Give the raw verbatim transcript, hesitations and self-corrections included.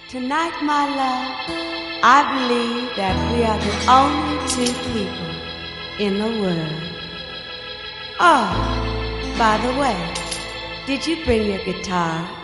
Tonight, my love, I believe that we are the only two people in the world. Oh, by the way, did you bring your guitar?